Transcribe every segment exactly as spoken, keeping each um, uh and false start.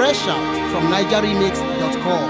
Fresh out from niger remix dot com.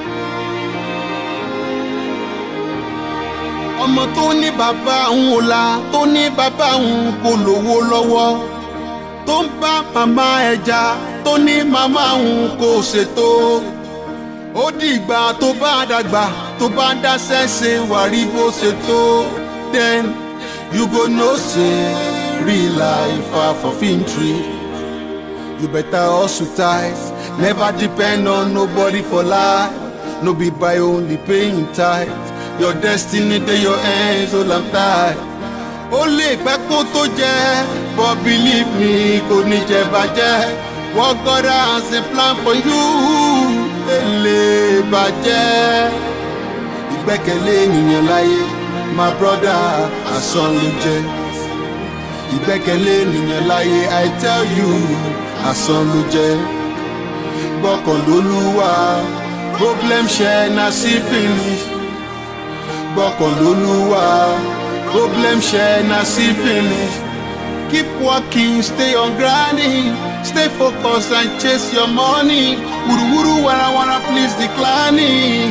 ọmọ tó ní bàbá òun ò la tó ní bàbá òun kò lówó lọ́wọ́ tó ń bá màmá ẹja tó ní màmá òun kò ṣètò ó dìgbà tó bá dàgbà tó bá dá sẹ́sẹ̀ wà rí bó ṣètò then you go know say real life far for filtry. You better hustle tight, never depend on nobody for life. No be by only paying tight. Your destiny dey your hands, all I'm tight. Ó lè pẹ́ kó tó jẹ́, but believe me, kò ní jẹ́ bàjẹ́. What God has a plan for you, èlé bàjẹ́. Ìgbẹ́kẹ̀lé ènìyàn láyé, my brother, asán ló jẹ́. Ìgbẹ́kẹ̀lé ènìyàn láyé, I tell you, asán ló jẹ́. Gbọ́kàn lÓlúwa, problem share na see finish. Gbọ́kàn lÓlúwa, problem share na see finish. Keep working, stay on grinding, stay focused and chase your money. Wuruwuru warawara please declining.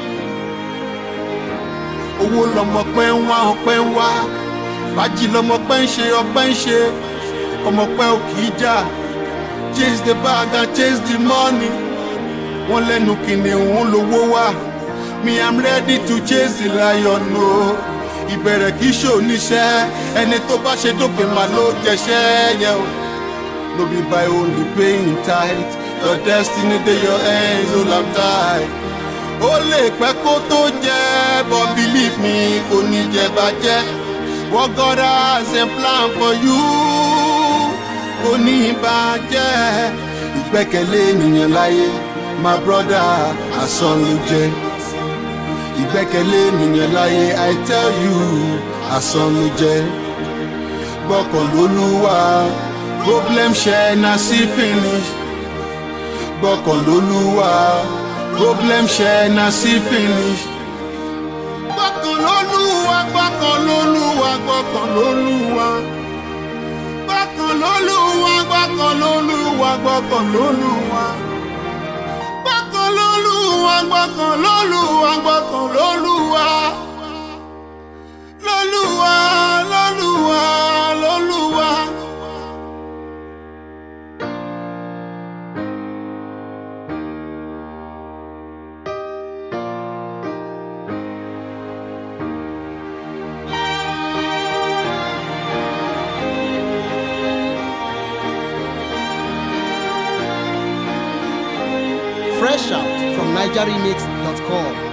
Owó lọmọ pẹ́ ń wá ọpẹ́ ń wá. Fàájì lọmọ pẹ́ ń ṣe ọpẹ́ ń ṣe. Ọmọ pẹ́ ò kì í jà. Chase the bag and chase the money. Wọ́n lẹ́nu kìnìún lówó wá. Me I'm ready to chase the lion o. Ìbẹ̀rẹ̀ kì í ṣe oníṣẹ́. Ẹni tó bá ṣe dópin máa ló jẹṣẹ́ yẹ o. No be by only paying tight. Your destiny dey your hands, all I'm tight. Ó lè pẹ́ kó tó jẹ́, but believe me, kò ní jẹ́ bàjẹ́. What God has a plan for you, kò ní bàjẹ́. Ìgbẹ́kẹ̀lé ènìyàn láyé, my brother, asán ló jẹ́. Ìgbẹ́kẹ̀lé ènìyàn láyé, I tell you, asán ló jẹ́. Gbọ́kàn lÓlúwa, problem share na see finish. Gbọ́kàn lÓlúwa, problem share na see finish. Gbọ́kàn lÓlúwa, gbọ́kàn lÓlúwa, gbọ́kàn lÓlúwa. Gbọ́kàn lÓlúwa, gbọ́kàn lÓlúwa, gbọ́kàn lÓlúwa. Gbọ́kàn lÓlúwa, gbọ́kàn lÓlúwa, gbọ́kàn lÓlúwa. LÓlúwa, lÓlúwa, lÓlúwa. Fresh out from niger remix dot com.